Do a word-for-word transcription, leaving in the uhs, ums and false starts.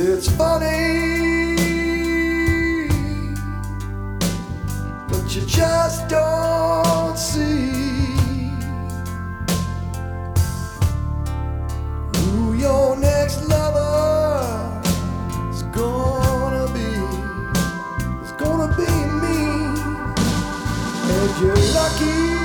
It's funny, but you just don't see who your next lover is gonna be. It's gonna be me, and you're lucky